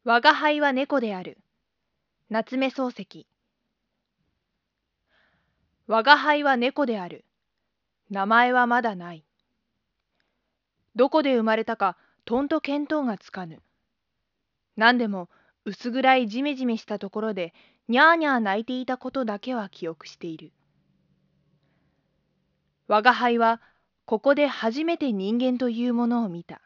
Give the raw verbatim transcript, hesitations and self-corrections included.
吾輩は猫である。夏目漱石。吾輩は猫である。名前はまだない。どこで生まれたかとんと見当がつかぬ。何でも薄暗いじめじめしたところでにゃーにゃー泣いていたことだけは記憶している。吾輩はここで初めて人間というものを見た。